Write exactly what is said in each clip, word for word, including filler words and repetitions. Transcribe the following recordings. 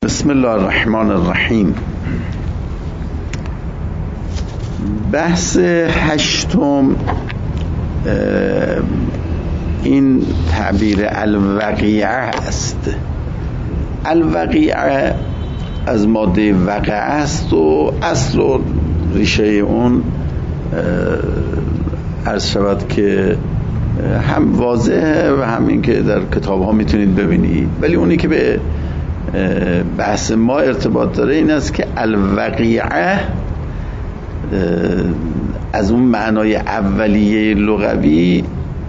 بسم الله الرحمن الرحیم. بحث هشتم این تعبیر الوقیعه است. الوقیعه از ماده وقع است و اصل و ریشه اون عرض شود که هم واضحه و هم این که در کتاب ها میتونید ببینید، ولی اونی که به بحث ما ارتباط داره این است که الوقیعه از اون معنای اولیه لغوی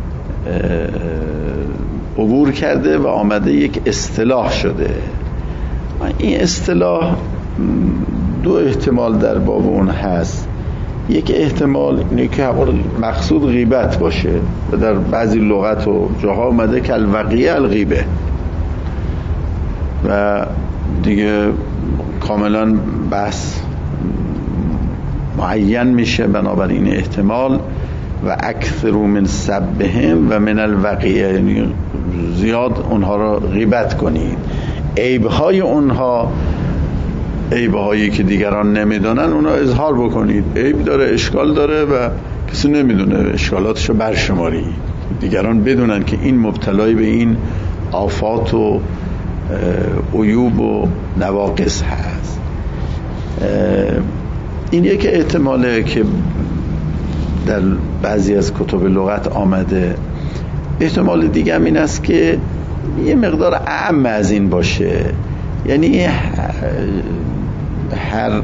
عبور کرده و آمده یک اصطلاح شده. این اصطلاح دو احتمال در باب اون هست. یک احتمال اینه که مقصود غیبت باشه و در بعضی لغت و جاها اومده که الوقیعه الغیبه و دیگه کاملا بحث معین میشه بنابراین احتمال و اکثر من سبهم و من الوقیعه، یعنی زیاد اونها را غیبت کنید، عیبهای اونها، عیبهایی که دیگران نمیدونن اونا اظهار بکنید. عیب داره، اشکال داره و کسی نمیدونه، اشکالاتشو برشماری، دیگران بدونن که این مبتلای به این آفات و عیوب و نواقص هست. این یک احتماله که در بعضی از کتب لغت آمده. احتمال دیگه هم این است که یه مقدار اعم از این باشه، یعنی هر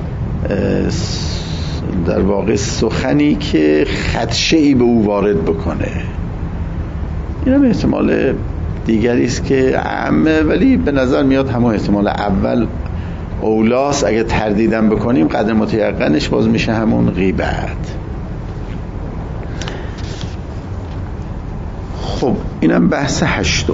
در واقع سخنی که خدشه‌ای به او وارد بکنه. این هم احتمال دیگری است که اعمه، ولی به نظر میاد همون احتمال اول اولاس. اگه تردیدم بکنیم قدر متیقنش باز میشه همون غیبت. خب اینم بحث هشتم.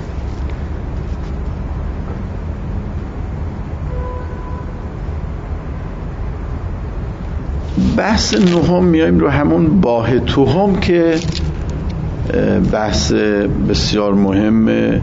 بحث نهم میایم رو همون باه توهم که بحث بسیار مهمه.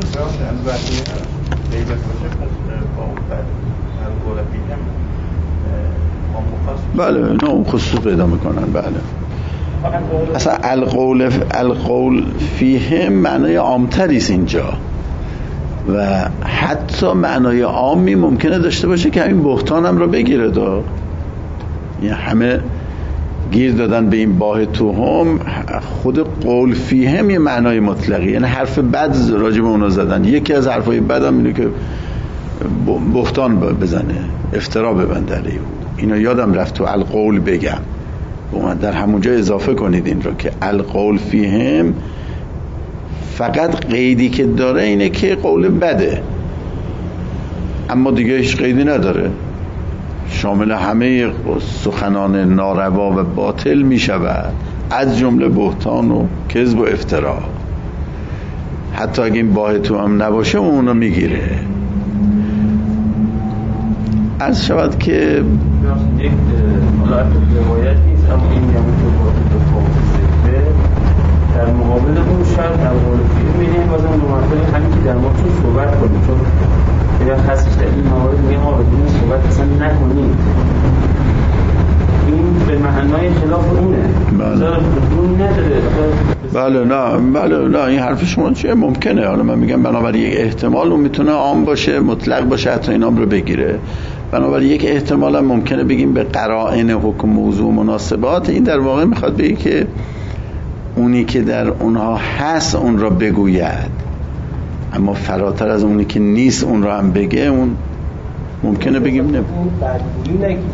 بله نه اون خصوص پیدا میکنن. بله اصلا القول القول فیهم معنای عامتری است اینجا و حتی معنای عامی ممکنه داشته باشه که همین بهتان هم رو بگیره. دا یعنی همه گیر دادن به این باه توهم. خود قول فیهم یه معنای مطلقی، یعنی حرف بد راجع به اونا زدن. یکی از حرفای بد هم اینه که بهتان بزنه، افترا ببنده علیه. اینا یادم رفت تو القول بگم، در همونجا اضافه کنید این رو که القول فیهم فقط قیدی که داره اینه که قول بده، اما دیگه هیچ قیدی نداره، شامل همه سخنان ناروا و باطل می شود، از جمله بهتان و کذب و افترا. حتی اگه این باه تو هم نباشه اونو میگیره. عرض شود که یک حالت روایت نیست، اما این یعنی که در مقابل اون شرط در قول فیهم می‌بینیم بازم ممثل همین که در ما چون صحبت کنیم، چون اگر خاصش در این موارد میگه ما بدون صحبت اصلا نکنیم، این به معنای خلاف اونه. بله اون نداره. بله نه بله نه این حرف شما چیه؟ ممکنه. حالا من میگم بنابراین یک احتمال اون میتونه عام باشه، مطلق باشه، حتی اینام رو بگیره. بنابراین یک احتمال هم ممکنه بگیم به قرائن حکم موضوع مناسبات. این در واقع میخواد بگه که اونی که در اونها هست اون را بگوید، اما فراتر از اونی که نیست اون را هم بگه. اون ممکنه بگیم نه بدگویی نگید.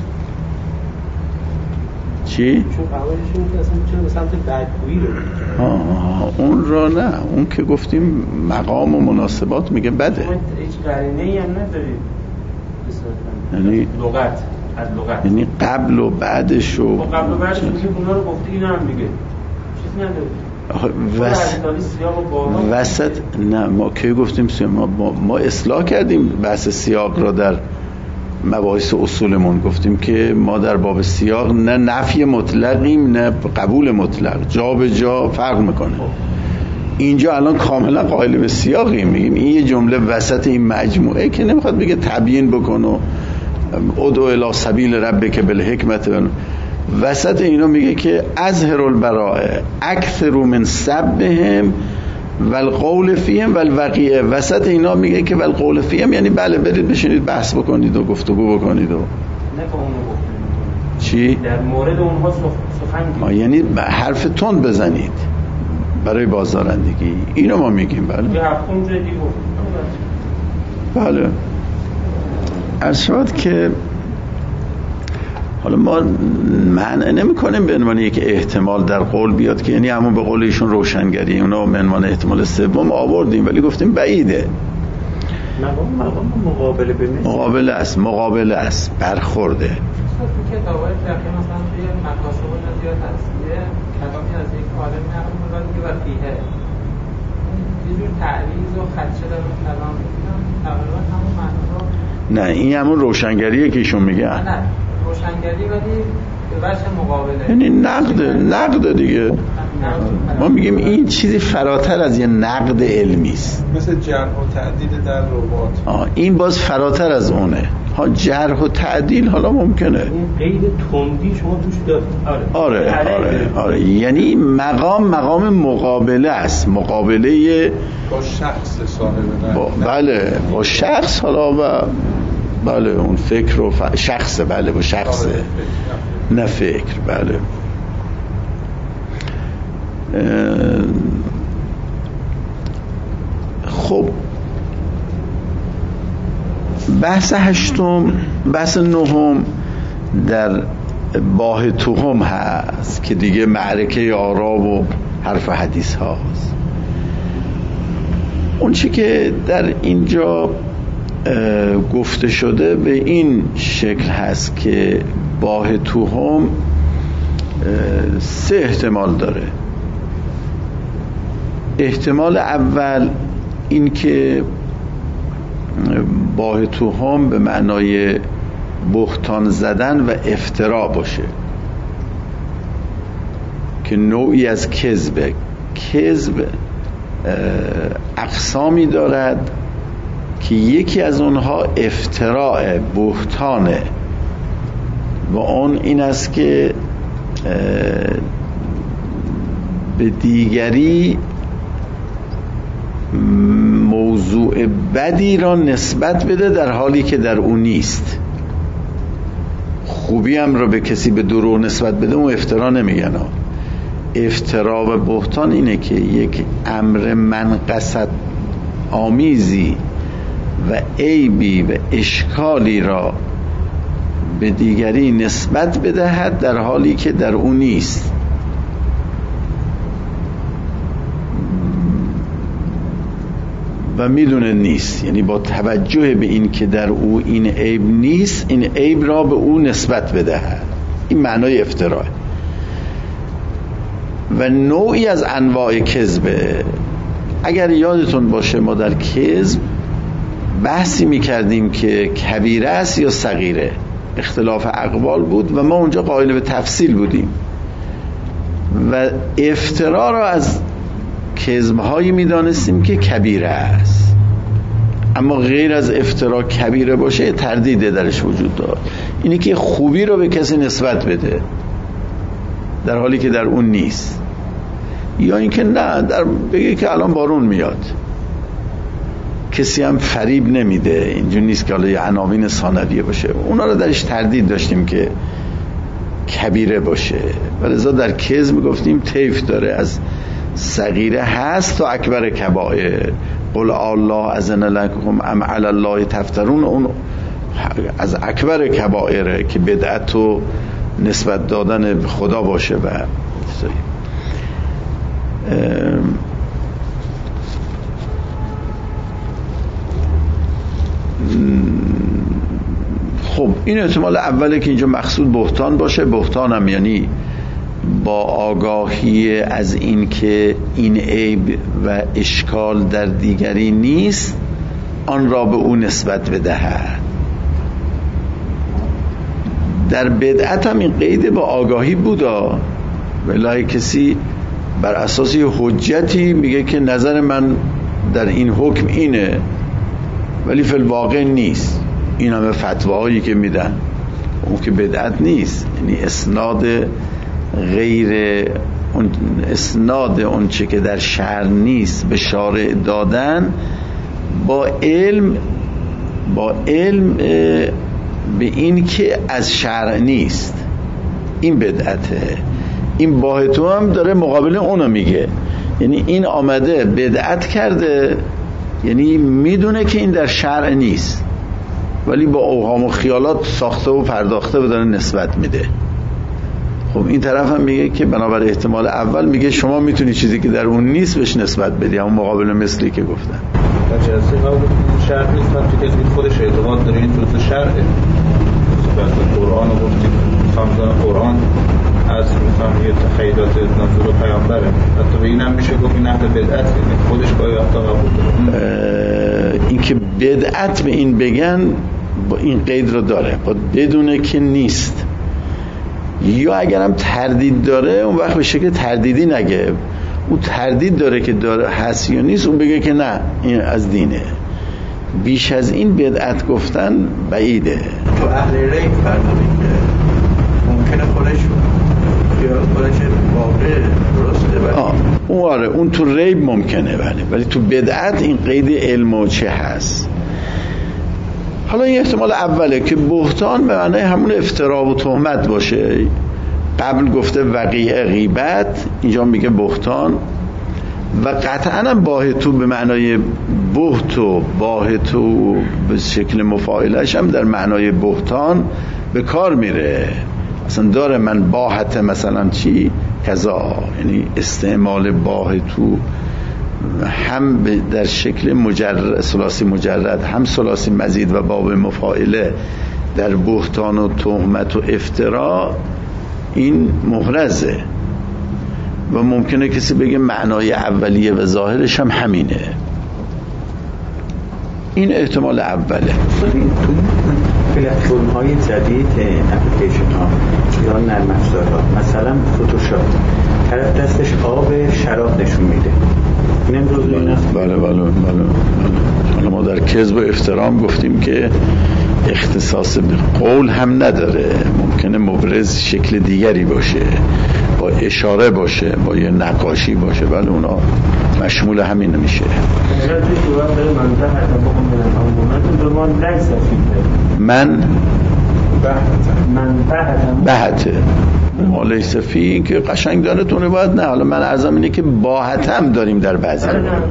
چی؟ چون قواعدشون که اصلا چرا به سمت بدگویی رو آه اون را نه، اون که گفتیم مقام و مناسبات میگه بده. هیچ قرینه‌ای هم ندارید یعنی لغت از لغت، یعنی قبل و بعدش و قبل و بعدش میگه اونا رو گفته، اینا هم میگه چیز نداره. وس... وسط نه ما کی گفتیم سیاق؟ ما, ما اصلاح کردیم بحث سیاق را در مباحث اصولمون. گفتیم که ما در باب سیاق نه نفی مطلقیم نه قبول مطلق، جا به جا فرق میکنه. اینجا الان کاملا قائل به سیاقی میگیم این یه جمله وسط این مجموعه که نمیخواد بگه تبیین بکن و ادعو الی سبیل ربک بالحکمت، وسط اینا میگه که اظهر البراء اکثر من سبهم والقول فیهم والوقیع. وسط اینا میگه که والقول فیهم یعنی بله برید بشینید بحث بکنید و گفتگو بکنید و نه با اونو گفتن چی؟ در مورد اونها سخن گفت، یعنی حرف تند بزنید برای بازدارندگی. اینو ما میگیم. بله یه هفتم جای دیگه بله. عرض شد که حالا ما معنی نمی کنیم به عنوان یک احتمال در قول بیاد که یعنی همون به قول ایشون روشنگری اونا به عنوان احتمال سوم آوردیم، ولی گفتیم بعیده. مقام مقام مقابله به مثل مقابله است، مقابله است، برخورده. تو کتابای فقهی مثلا توی مقاصد و نظریات اصلیه کلامی از یک عالم نقل می‌کنه که و فیه یه جور تعریض و خدشه در اون کلام می‌بینم تقریبا همون معنا رو. نه این همون روشنگریه که ایشون میگن. نه روشنگری ولی به وجه مقابله، یعنی نقد نقد دیگه. ما میگیم این چیزی فراتر از یه نقد علمی است، مثل جرح و تعدیل در رباط. آه این باز فراتر از اونه. ها جرح و تعدیل حالا ممکنه این قید تندی شما توش دارید. آره آره آره, آره. یعنی مقام مقام مقابله است، مقابله با شخص صاحب با بله با شخص حالا و بله اون فکر و ف... شخص بله با شخص نه فکر. بله خب بحث هشتم، بحث نهم در باه تهم هست که دیگه معرکه آرا و حرف حدیث هاست. اون چی که در اینجا گفته شده به این شکل هست که باه تهم سه احتمال داره. احتمال اول این که باه تهم به معنای بهتان زدن و افترا باشه که نوعی از کذبه. کذب اقسامی دارد که یکی از اونها افتراء بهتانه و اون این است که به دیگری موضوع بدی را نسبت بده در حالی که در اون نیست. خوبی هم را به کسی به دروغ نسبت بده اون افترا نمیگن. افترا و بهتان اینه که یک امر منقصت آمیزی و عیبی و اشکالی را به دیگری نسبت بدهد در حالی که در اون نیست. و میدونه نیست، یعنی با توجه به این که در او این عیب نیست این عیب را به او نسبت بدهد. این معنای افتراه. و نوعی از انواع کذبه. اگر یادتون باشه ما در کذب بحثی میکردیم که کبیره است یا صغیره، اختلاف اقوال بود و ما اونجا قائل به تفصیل بودیم و افترا را از کذب‌هایی میدانستیم که کبیره است. اما غیر از افترا کبیره باشه تردید درش وجود دارد. اینی که خوبی رو به کسی نسبت بده در حالی که در اون نیست، یا اینکه نه در بگه که الان بارون میاد، کسی هم فریب نمیده، اینجور نیست که حالا یه عناوین ثانویه باشه. اونا رو درش تردید داشتیم که کبیره باشه. ولذا در کذب گفتیم طیف داره، از صغیره هست تا اکبر کبائر. قل الله اذن لکم ام علی الله تفترون، اون از اکبر کبائره که بدعت و نسبت دادن به خدا باشه. و خب این احتمال اوله که اینجا مقصود بهتان باشه. بهتان هم یعنی با آگاهی از این که این عیب و اشکال در دیگری نیست آن را به او نسبت بدهد. در بدعت هم این قید با آگاهی بودا، ولای کسی بر اساس یه حجتی میگه که نظر من در این حکم اینه، ولی فی الواقع نیست. این همه فتواهایی که میدن اون که بدعت نیست، یعنی اسناد غیر اون اسناد اون چه که در شرع نیست به شارع دادن با علم با علم به این که از شرع نیست، این بدعته. این باهتو هم داره مقابل اونو میگه، یعنی این آمده بدعت کرده، یعنی میدونه که این در شرع نیست ولی با اوهام و خیالات ساخته و پرداخته و داره نسبت میده. خب این طرف هم میگه که بنابر احتمال اول میگه شما میتونی چیزی که در اون نیست بهش نسبت بدی، همون مقابل مثلی که گفتن. جلسه قبل شرع نیست، وقتی کسی خودش اعتقاد داره این جزء شرعه، مثلا قرآن رو گفتیم خامزان قرآن از مثلا یه تخیلات نزول پیامبره، حتی به این هم میشه گفت این اهل بدعت، خودش گاهی وقتا قبول داره. این که بدعت به این بگن با این قید رو داره، با بدونه که نیست، یا اگرم تردید داره اون وقت به شکل تردیدی نگه، اون تردید داره که داره هست یا نیست، اون بگه که نه این از دینه. بیش از این بدعت گفتن بعیده. تو اهل ریب فرمودی که ممکنه خودش یا خودش واقع درسته ولی آه اون آره اون تو ریب ممکنه، ولی ولی تو بدعت این قید علم و چه هست. حالا این احتمال اوله که بهتان به معنی همون افترا و تهمت باشه. قبل گفته وقیع غیبت، اینجا میگه بهتان، و قطعا هم باهتو به معنای بهتو، باهتو به شکل مفاعلش هم در معنای بهتان به کار میره. اصلا داره من باهت مثلا چی کذا، یعنی استعمال باهتو هم در شکل مجرد ثلاثی مجرد، هم ثلاثی مزید و باب مفاعله در بهتان و تهمت و افترا این محرزه و ممکنه کسی بگه معنای اولیه و ظاهرش هم همینه. این احتمال اوله. پلتفرم‌های جدید اپلیکیشن ها یا نرم افزارها، مثلا فتوشاپ، طرف دستش آب شراب نشون میده، این امروز بله بله بله بله. حالا ما در کذب و افترام گفتیم که اختصاص به قول هم نداره، ممکنه مبرز شکل دیگری باشه، با اشاره باشه، با یه نقاشی باشه، ولی اونا مشمول همین میشه. من بحته ما لیس فی، این که قشنگ داره تونه باید نه. حالا من عرضم اینه که باحتم داریم در بعضی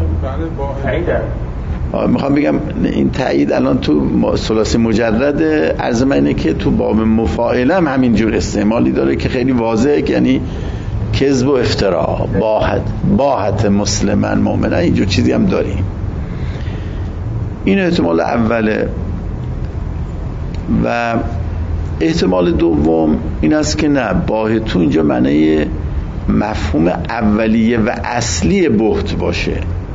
میخوام بگم این تایید الان تو ثلاثی مجرد عرضم اینه که تو باب مفاعله هم همینجور استعمالی داره که خیلی واضحه، که یعنی کذب و افترا، باحت باحت مسلمان مؤمنه، اینجور چیزی هم داریم. این احتمال اوله. و احتمال دوم این است که نه، باهتو اینجا معنی مفهوم اولیه و اصلی بهت باشه،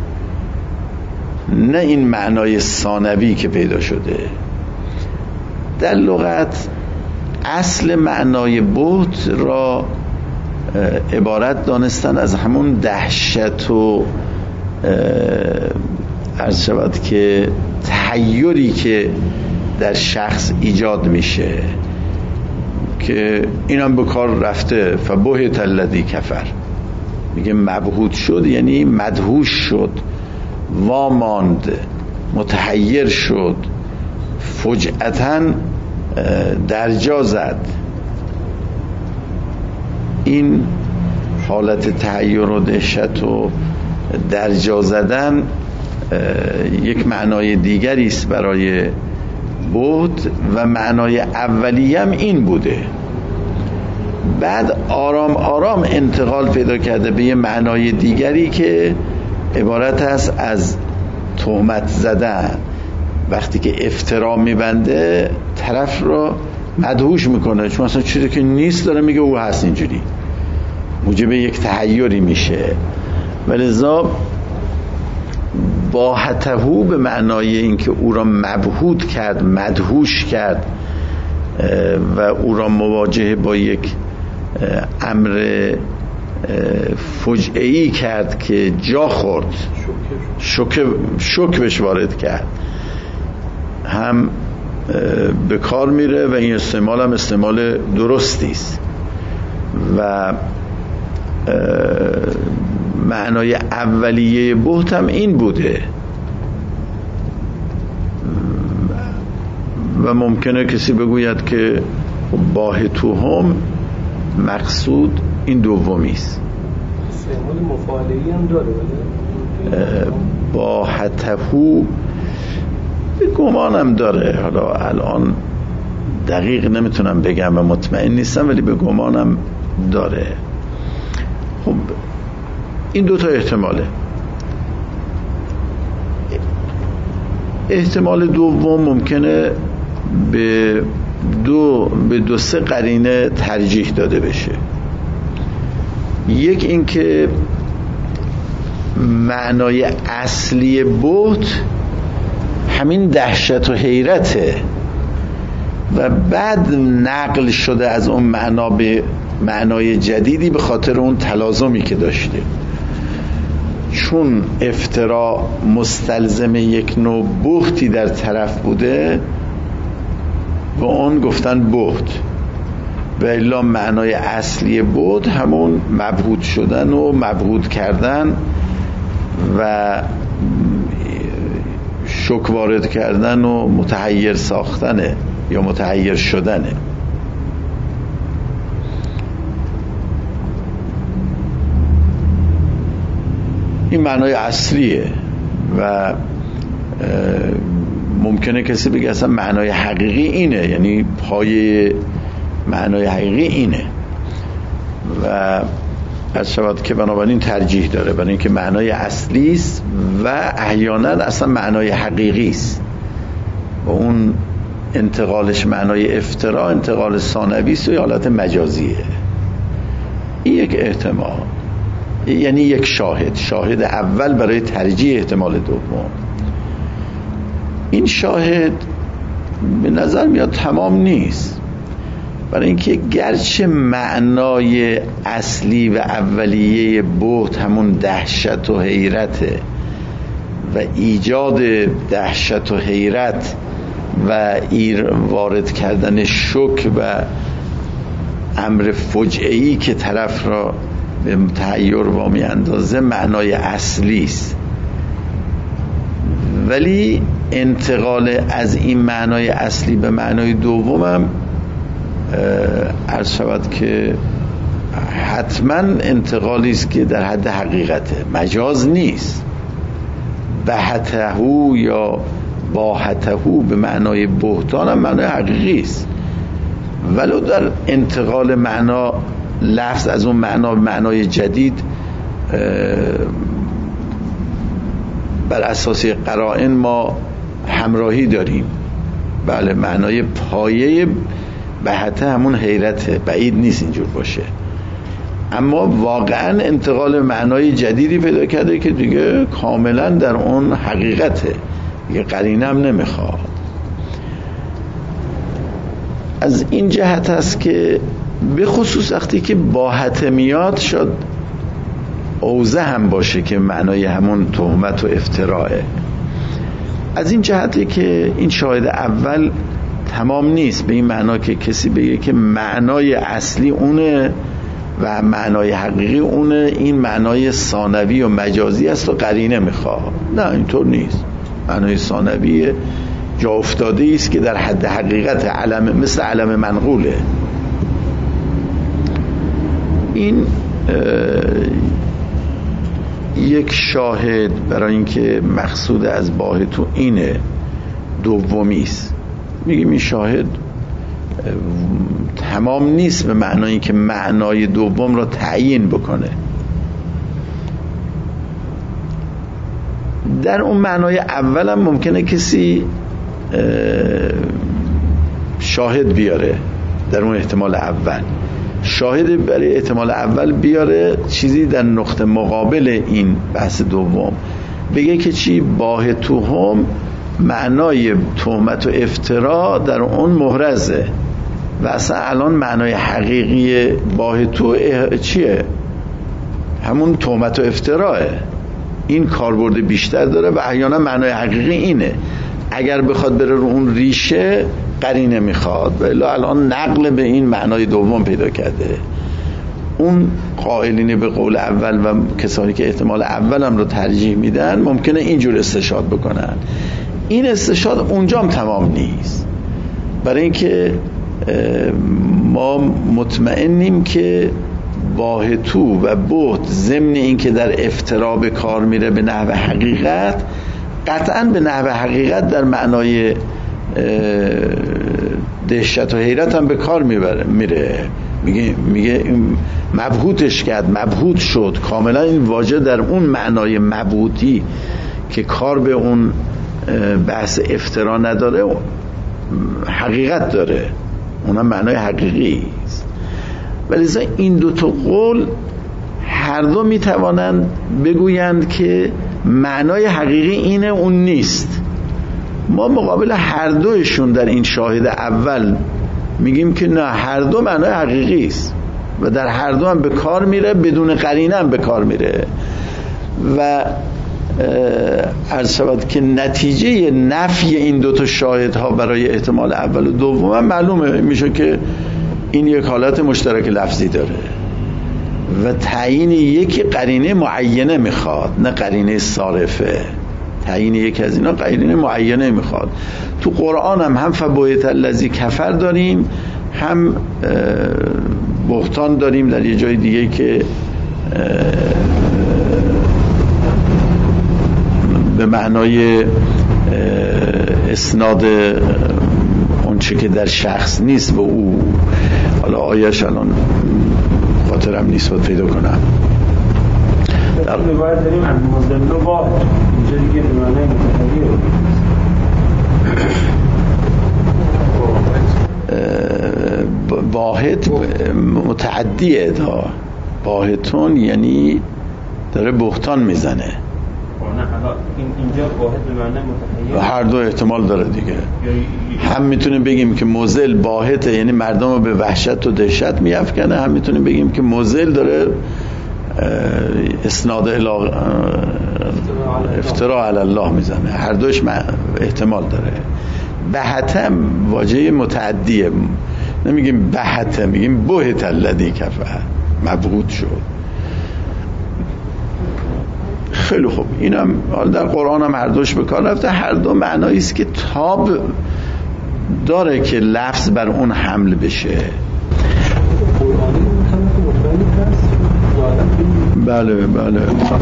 نه این معنای ثانوی که پیدا شده. در لغت اصل معنای بهت را عبارت دانستن از همون دهشت و عرض شود که تحیری که در شخص ایجاد میشه، که اینم به کار رفته فبهت الذی کفر، میگه مبهوت شد یعنی مدهوش شد، واماند، متحیر شد، فجأتاً درجا زد. این حالت تحیر و دهشت و درجا زدن یک معنای دیگری است برای بود و معنای اولیه هم این بوده. بعد آرام آرام انتقال پیدا کرده به یه معنای دیگری که عبارت است از تهمت زدن. وقتی که افترا میبنده طرف رو مدهوش میکنه، چون اصلا چیزی که نیست داره میگه او هست، اینجوری موجب یک تحیری میشه. ولذا باهتهو به معنای اینکه او را مبهوت کرد، مدهوش کرد و او را مواجه با یک امر فجعه‌ای کرد که جا خورد، شوک شوک بهش وارد کرد، هم به کار میره و این استعمال هم استعمال درستی است و معنای اولیه بهت هم این بوده و ممکنه کسی بگوید که باهتوهم مقصود این دومی است. استعمال مفاعله‌ای هم داره ولی باهتهو به گمانم داره، حالا الان دقیق نمیتونم بگم و مطمئن نیستم ولی به گمانم داره. خب این دو تا احتماله. احتمال دوم ممکنه به دو به دو سه قرینه ترجیح داده بشه. یک این که معنای اصلی بهت همین دهشت و حیرته و بعد نقل شده از اون معنا به معنای جدیدی به خاطر اون تلازمی که داشته، چون افترا مستلزم یک نوع بهتی در طرف بوده و اون گفتن بهت و الا معنای اصلی بهت همون مبهوت شدن و مبهوت کردن و شوک وارد کردن و متحیر ساختنه یا متحیر شدنه. این معنای اصلیه و ممکنه کسی بگه اصلا معنای حقیقی اینه، یعنی پای معنای حقیقی اینه و از شود که بنابراین ترجیح داره برای اینکه معنای اصلی است و احیانا اصلا معنای حقیقی است و اون انتقالش معنای افترا انتقال ثانوی است و حالت مجازیه. این یک احتمال، یعنی یک شاهد شاهد اول برای ترجیح احتمال دوم. این شاهد به نظر میاد تمام نیست، برای اینکه گرچه معنای اصلی و اولیه بهت همون دهشت و حیرته و ایجاد دهشت و حیرت و ایر وارد کردن شوک و امر فجعه‌ای که طرف را به تحیر وامی اندازه معنای اصلی است، ولی انتقال از این معنای اصلی به معنای دومم عرض شود که حتما انتقالی است که در حد حقیقته، مجاز نیست. بهتهو یا باهتهو به معنای بهتان هم معنای حقیقی است، ولو در انتقال معنا لفظ از اون معنا به معنای جدید بر اساس قرائن ما همراهی داریم. بله معنای پایه بهته همون حیرته، بعید نیست اینجور باشه، اما واقعا انتقال معنای جدیدی پیدا کرده که دیگه کاملا در اون حقیقته، دیگه قرینه هم نمیخواد. از این جهت است که به خصوص وقتی که باهته میاد شد اوزه هم باشه که معنای همون تهمت و افتراه. از این جهته که این شاهد اول تمام نیست به این معنا که کسی بگه که معنای اصلی اونه و معنای حقیقی اونه، این معنای ثانوی و مجازی است و قرینه میخواد. نه اینطور نیست. معنای ثانوی جا افتاده است که در حد حقیقت علم، مثل علم منقوله. این یک شاهد برای اینکه مقصود از باهتو اینه دومی است. میگیم این شاهد تمام نیست به معنای اینکه معنای دوم را تعیین بکنه. در اون معنای اول هم ممکنه کسی شاهد بیاره، در اون احتمال اول شاهد برای احتمال اول بیاره، چیزی در نقطه مقابل این بحث دوم بگه که چی باهتوهم معنای تهمت و افترا در اون محرزه و اصلا الان معنای حقیقی باهتو چیه؟ همون تهمت و افتراه. این کاربرد بیشتر داره و احیانا معنای حقیقی اینه. اگر بخواد بره رو اون ریشه قرینه میخواد، ولی الان نقل به این معنای دوم پیدا کرده. اون قائلین به قول اول و کسانی که احتمال اول هم رو ترجیح میدن ممکنه اینجور استشهاد بکنن. این استشهاد اونجا هم تمام نیست، برای اینکه ما مطمئنیم که باهتو و بهت ضمن این که در افترا به کار میره به نحو حقیقت، قطعا به نحو حقیقت در معنای دهشت و حیرت هم به کار میبره میره میگه میگه مبهوتش کرد، مبهوت شد. کاملا این واژه در اون معنای مبهوتی که کار به اون بحث افترا نداره حقیقت داره، اونم معنای حقیقی است. ولی این دو تا قول هر دو میتوانند بگویند که معنای حقیقی اینه اون نیست. ما مقابل هر دوشون در این شاهد اول میگیم که نه، هر دو معنای حقیقی است و در هر دو هم به کار میره، بدون قرینه هم به کار میره. و عرض شود که نتیجه نفی این دو تا شاهدها برای احتمال اول و دوم هم معلومه میشه که این یک حالت مشترک لفظی داره و تعیین یک قرینه معینه میخواد، نه قرینه صارفه. تعیین یک از اینا قرینه معینه میخواد. تو قرآن هم هم فبهت الذی کفر داریم، هم بهتان داریم در یه جای دیگه که به معنای اسناد اون چه که در شخص نیست و او، حالا آیش الان خاطرم نیست باید پیدا کنم. در باید داریم المزل و واحد، اینجا دیگه به معنی متحدی واحد متعدیه دا باهتون، یعنی داره بهتان میزنه. اینجا واحد به معنی متحدی هر دو احتمال داره دیگه. هم میتونیم بگیم که مزل باهته، یعنی مردم رو به وحشت و دهشت میافکنه، هم میتونیم بگیم که مزل داره اسناد الی افترا علی الله میزنه. هر دوش احتمال داره. بهتم واژه متعدیه، نمیگیم بهته، میگیم بهت الذی کفر، مبهوت شد. خیلی خوب، اینم در قرآن هم هر دوش به کار رفته. هر دو معنایی است که تاب داره که لفظ بر اون حمل بشه. بله بله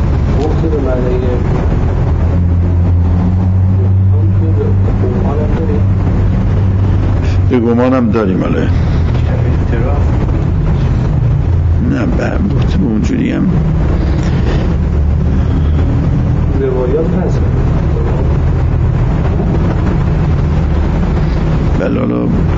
به گمانم داریم. بله نه به اونجوری هم روایات هست. بله حالا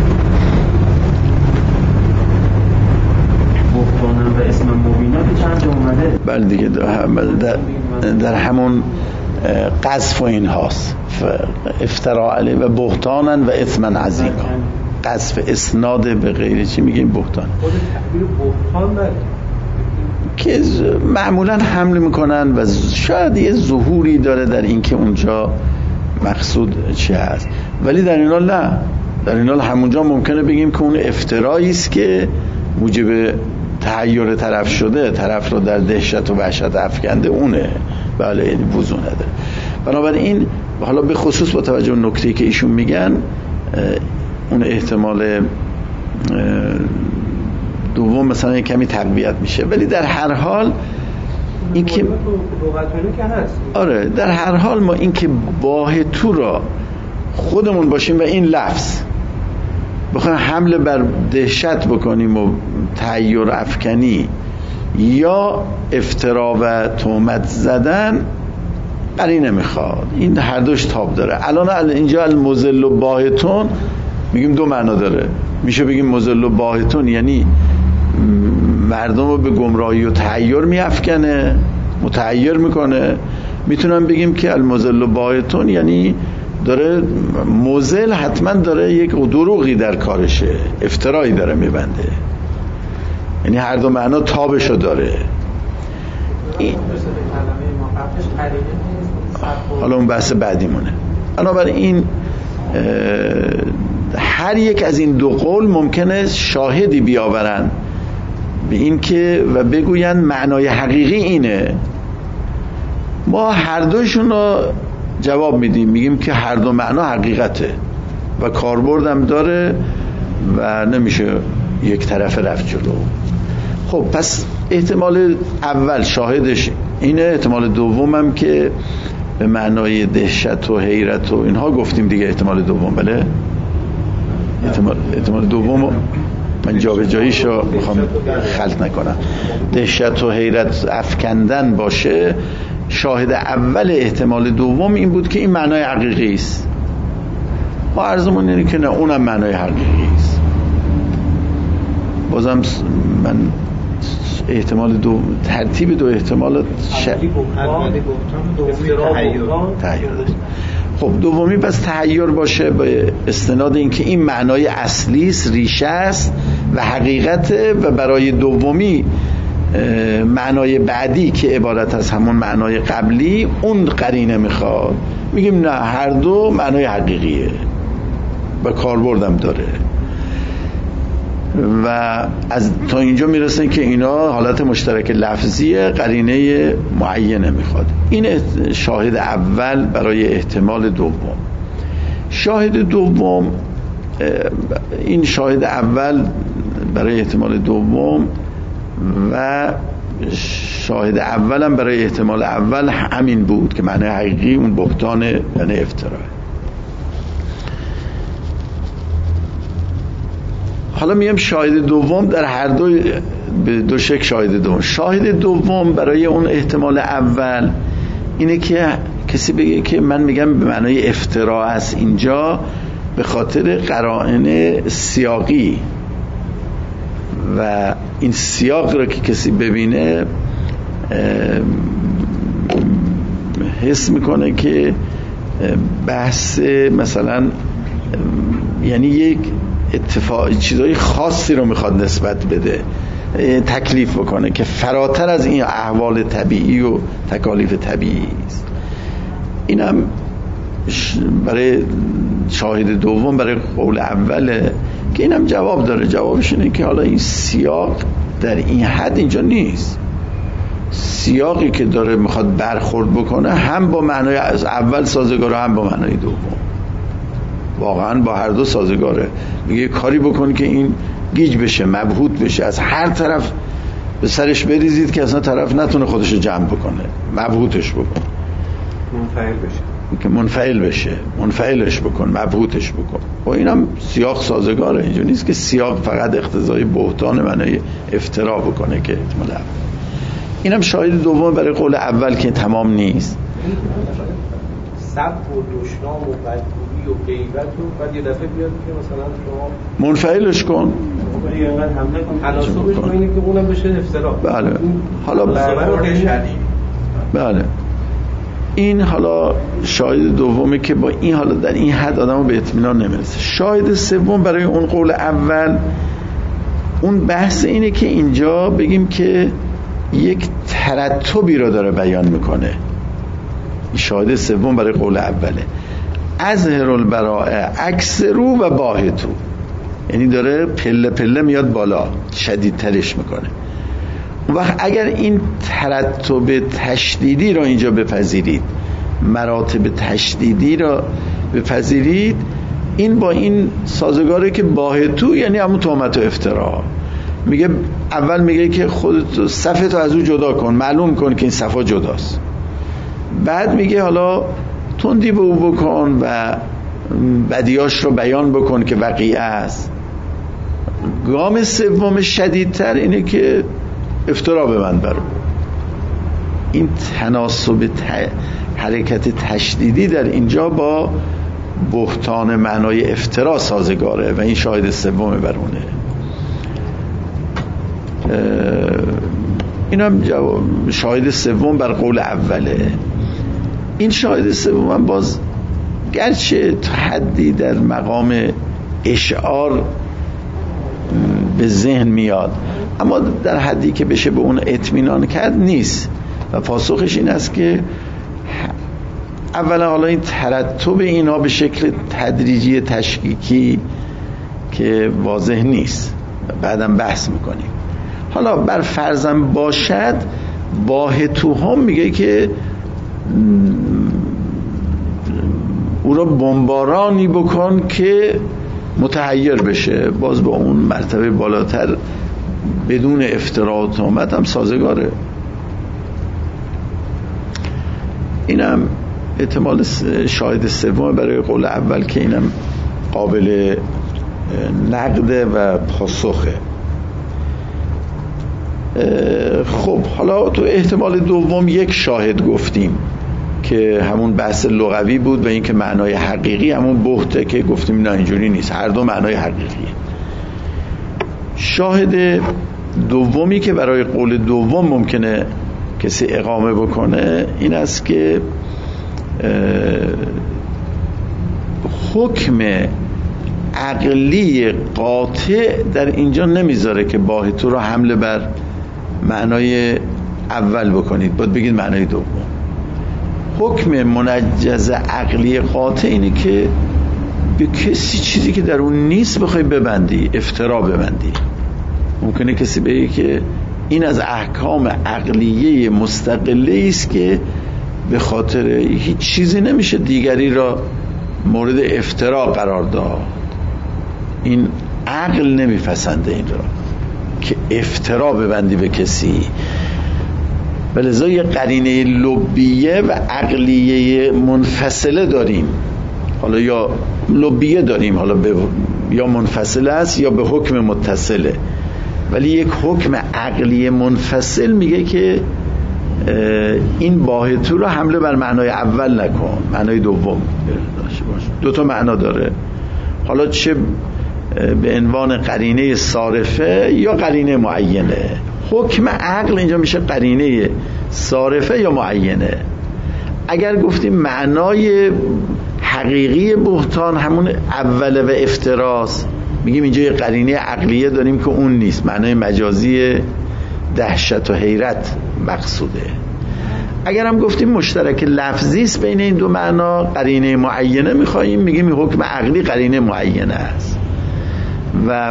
بهتانم و اسم مبینا که چند جا اومده. بله دیگه در, در همون قذف و این هاست، افترا علیه و بهتانن و اسم عظیم. قذف اسناد به غیر چی میگیم بهتان، خود تعبیر بهتان که معمولا حمل میکنن و شاید یه ظهوری داره در این که اونجا مقصود چی هست، ولی در این حال نه، در این حال همونجا ممکنه بگیم که اون افترایی است که موجب تحیر طرف شده، طرف رو در دهشت و وحشت افکنده اونه. بله یعنی وضو نداره. بنابراین حالا به خصوص با توجه به نکته‌ای که ایشون میگن اون احتمال دوم مثلا کمی تقویت میشه، ولی در هر حال این که آره در هر حال ما این که باهتو را خودمون باشیم و این لفظ بخوایم حمله بر دهشت بکنیم و تحیر افکنی یا افترا و تهمت زدن قرینه نمیخواد. این هر دوش تاب داره. الان اینجا المزل و باهتون میگیم دو معنا داره. میشه بگیم مزل و باهتون یعنی مردم رو به گمراهی و تحیر میافکنه، متحیر میکنه. میتونم بگیم که المزل و باهتون یعنی داره مزل، حتما داره یک دروغی در کارشه، افترایی داره میبنده. یعنی هر دو معنا تابشو داره. این حالا اون بحث بعدیمونه. بنابراین هر یک از این دو قول ممکنه شاهدی بیاورن به این که و بگوین معنای حقیقی اینه. ما هر دوشون رو جواب میدیم، میگیم که هر دو معنا حقیقته و کاربردم داره و نمیشه یک طرف رفت جلو. خب پس احتمال اول شاهدش اینه، احتمال دومم که به معنای دهشت و حیرت و اینها گفتیم دیگه. احتمال دوم بله، احتمال, احتمال دوم من جابجاییشو میخوام خلط نکنم، دهشت و حیرت افکندن باشه. شاهد اول احتمال دوم این بود که این معنای حقیقی است. ما عرضمون اینه که نه، اونم معنای حقیقی است. بازم من احتمال دو ترتیب دو احتمال ش... تحیر. خب دومی پس تحیر باشه به استناد اینکه این معنای اصلی است، ریشه است و حقیقته، و برای دومی معنای بعدی که عبارت از همون معنای قبلی اون قرینه میخواد. میگیم نه، هر دو معنای حقیقیه و کاربردم داره. و از تا اینجا میرسن که اینا حالت مشترک لفظیه، قرینه معینه میخواد. این شاهد اول برای احتمال دوم. شاهد دوم، این شاهد اول برای احتمال دوم و شاهد اولم برای احتمال اول همین بود که معنی حقیقی اون بهتان یعنی افترا. حالا میگم شاهد دوم در هر دو به دو شکل شاهد دوم. شاهد دوم برای اون احتمال اول اینه که کسی بگه که من میگم به معنای افترا است اینجا به خاطر قرائن سیاقی، و این سیاق رو که کسی ببینه حس میکنه که بحث مثلا یعنی یک اتفاق چیزای خاصی رو میخواد نسبت بده، تکلیف بکنه که فراتر از این احوال طبیعی و تکالیف طبیعی است. اینم برای شاهد دوم برای قول اوله که اینم جواب داره. جوابش اینه که حالا این سیاق در این حد اینجا نیست. سیاقی که داره میخواد برخورد بکنه هم با معنای از اول سازگاره، هم با معنای دوم. واقعا با هر دو سازگاره. میگه کاری بکن که این گیج بشه، مبهوت بشه، از هر طرف به سرش بریزید که اصلا طرف نتونه خودش رو جمع بکنه، مبهوتش بکن، منفعل بشه، که منفعل بشه، منفعلش بکن، مبهوتش بکن. و اینم سیاق سازگاره. اینجا نیست که سیاق فقط اقتضای بهتان معنای افترا بکنه که احتمال اول. اینم شاهد دوم برای قول اول که تمام نیست. سب و دشنام و بدگویی و غیبت و بعد یه دفعه بیاد که مثلا شما منفعلش کن، یه انقدر حمله کن، تناسبش با اینه که اونم بشه افترا. بله. حالا بله این حالا شاهد دومه که با این حالا در این حد آدمو به اطمینان نمیرسه. شاهد سوم برای اون قول اول، اون بحث اینه که اینجا بگیم که یک ترتبی رو داره بیان میکنه. شاهد سوم برای قول اوله، اظهر البراءه اکثرو و باهتو، یعنی داره پله پله میاد بالا، شدیدترش میکنه. اون وقت اگر این ترتب تشدیدی رو اینجا بپذیرید، مراتب تشدیدی رو بپذیرید، این با این سازگاره که باهتو یعنی همون تهمت و افترا. میگه اول میگه که خودت صفتو از او جدا کن، معلوم کن که این صفا جداست. بعد میگه حالا تندی به او بکن و بدیاش رو بیان بکن که وقیعه است. گام سوم شدیدتر اینه که افترا به من برو. این تناسب ت... حرکت تشدیدی در اینجا با بهتان معنای افترا سازگاره و این شاهد سوم برونه. این هم جواب شاهد سوم بر قول اوله. این شاهد سوم هم باز گرچه تا حدی در مقام اشعار به ذهن میاد، اما در حدی که بشه به اون اطمینان کرد نیست. و پاسخش این است که اولا حالا این ترتب اینا به شکل تدریجی تشکیکی که واضح نیست، بعدم بحث میکنیم. حالا بر فرضم باشد، باهتوهم میگه که او را بمبارانی بکن که متحیر بشه، باز با اون مرتبه بالاتر بدون افترا و تهمت هم سازگاره. اینم احتمال شاهد سوم برای قول اول که اینم قابل نقده و پاسخه. خب حالا تو احتمال دوم یک شاهد گفتیم که همون بحث لغوی بود و این که معنای حقیقی همون بهته که گفتیم نه اینجوری نیست، هر دو معنای حقیقیه. شاهد دومی که برای قول دوم ممکنه کسی اقامه بکنه این است که حکم عقلی قاطع در اینجا نمیذاره که باهتو رو حمله بر معنای اول بکنید، باید بگید معنای دوم. حکم منجز عقلی قاطع اینه که به کسی چیزی که در اون نیست بخوای ببندی، افترا ببندی. ممکنه کسی بگه که این از احکام عقلیه مستقله است که به خاطر هیچ چیزی نمیشه دیگری را مورد افترا قرار داد. این عقل نمیپسنده این را که افترا ببندی به کسی. ولذا یه قرینه لبیه و عقلیه منفصله داریم. حالا یا لبیه داریم، حالا به یا منفصله است یا به حکم متصله، ولی یک حکم عقلی منفصل میگه که این باهتو رو حمله بر معنای اول نکن، معنای دوم داشته باش. دو تا معنا داره، حالا چه به عنوان قرینه صارفه یا قرینه معینه. حکم عقل اینجا میشه قرینه صارفه یا معینه. اگر گفتیم معنای حقیقی بهتان همون اوله و افتراس، میگیم اینجا یه قرینه عقلیه داریم که اون نیست، معنای مجازی دهشت و حیرت مقصوده. اگر هم گفتیم مشترک لفظی است بین این دو معنا، قرینه معینه میخواییم، میگیم این حکم عقلی قرینه معینه است. و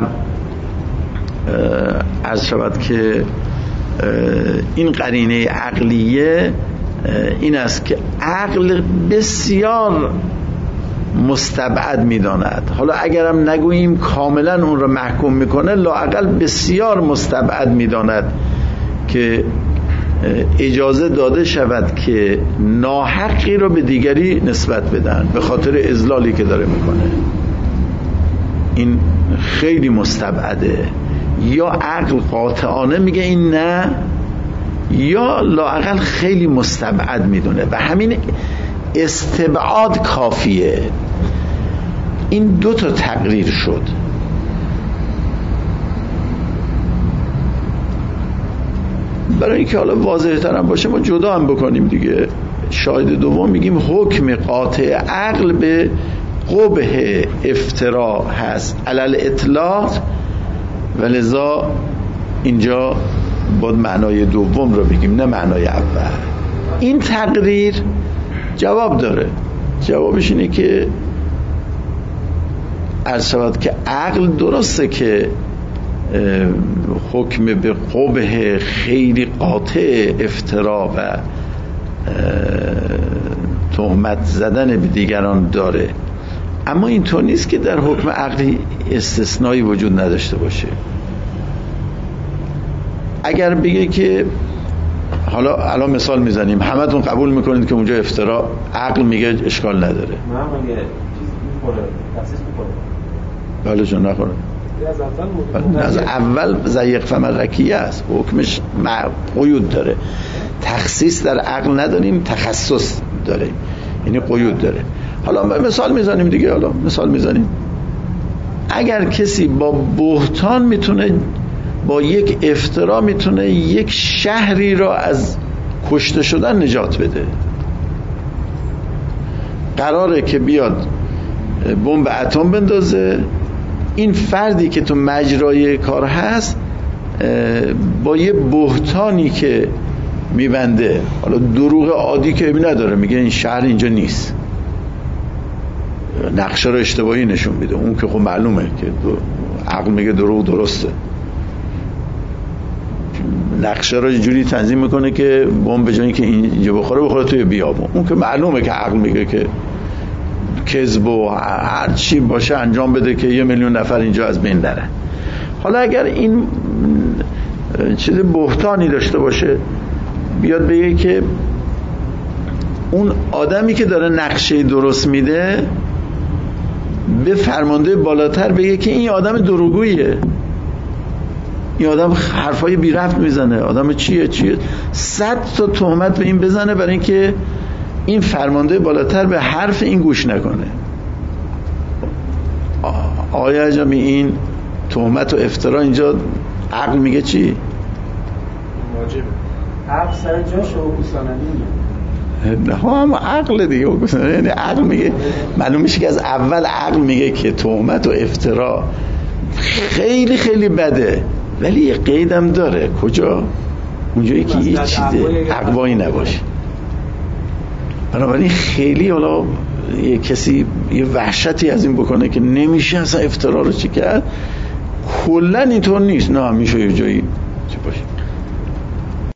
عرض شود که این قرینه عقلیه این است که عقل بسیار مستبعد میداند. حالا اگرم نگوییم کاملا اون رو محکوم میکنه، لااقل بسیار مستبعد میداند که اجازه داده شود که ناحقی رو به دیگری نسبت بدن به خاطر اذلالی که داره میکنه. این خیلی مستبعده. یا عقل قاطعانه میگه این نه، یا لااقل خیلی مستبعد میدونه و همین استبعاد کافیه. این دو تا تقریر شد. برای اینکه حالا واضح تر هم باشه ما جدا هم بکنیم دیگه. شاهد دوم میگیم حکم قاطع عقل به قبح افترا هست علل اطلاق، ولذا اینجا باید معنای دوم رو بگیم نه معنای اول. این تقریر جواب داره. جوابش اینه که عرض شود که عقل درسته که حکم به قبح خیلی قاطع افترا و تهمت زدن به دیگران داره، اما اینطور نیست که در حکم عقلی استثنایی وجود نداشته باشه. اگر بگه که حالا الان مثال میزنیم همتون قبول میکنید که اونجا افترا، عقل میگه اشکال نداره. من میگه چیز میخوره، تخصیص میخوره. بله جون نخوره. از اول ضیق فمرکیه است، حکمش قیود داره. تخصیص در عقل نداریم، تخصص داریم، یعنی قیود داره. حالا مثال میزنیم دیگه. حالا مثال میزنیم اگر کسی با بهتان میتونه، با یک افترا میتونه یک شهری را از کشته شدن نجات بده، قراره که بیاد بمب اتم بندازه، این فردی که تو مجرای کار هست با یه بهتانی که میبنده. حالا دروغ عادی که نداره، میگه این شهر اینجا نیست، نقشه رو اشتباهی نشون میده. اون که خب معلومه که عقل میگه دروغ درسته، نقشه رو جوری تنظیم میکنه که بمب به جای اینکه اینجا بخوره بخوره توی بیابون. اون که معلومه که عقل میگه که کذب و هر چی باشه انجام بده که یه میلیون نفر اینجا از بین نره. حالا اگر این چیز بهتانی داشته باشه، بیاد بگه که اون آدمی که داره نقشه درست میده به فرمانده بالاتر بگه که این آدم دروغگویه، این آدم حرفای بی ربط میزنه، آدم چیه چیه، صد تا تهمت به این بزنه برای اینکه این فرمانده بالاتر به حرف این گوش نکنه. آقای عجمی این تهمت و افترا اینجا عقل میگه چی؟ واجبه. عقل سر جاش حقوق نه هم عقل دیگه حقوق ثانوی، یعنی عقل میگه معلوم میشه که از اول عقل میگه که تهمت و افترا خیلی خیلی بده، ولی یه قیدم داره. کجا؟ اونجایی که یه چیزه اقوایی نباشه. بنابراین خیلی حالا یه کسی یه وحشتی از این بکنه که نمیشه اصلا افترا رو چی کرد، کلن اینطور نیست. نه میشه یه جایی چی باشه.